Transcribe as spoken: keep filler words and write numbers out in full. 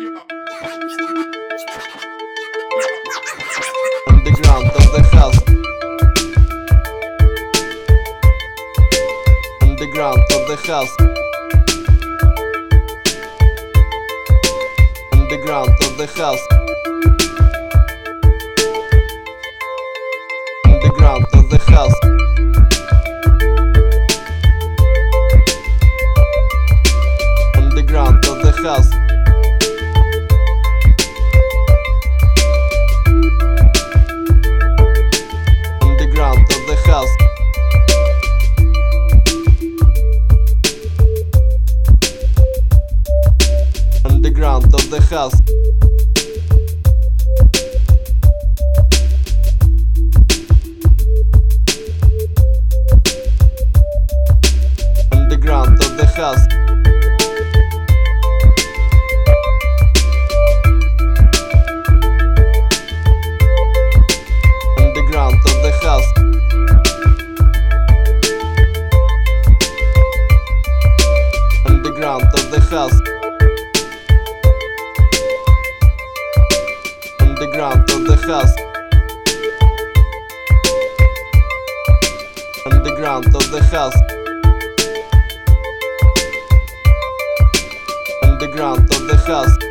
Underground of the house. Underground of the house. Underground of the house. Underground of the house. Underground of the house. Underground of the house. Underground of the house. Underground of the house. Underground of the house. Underground of the house. Underground of the house. Underground of the house. Underground of the house.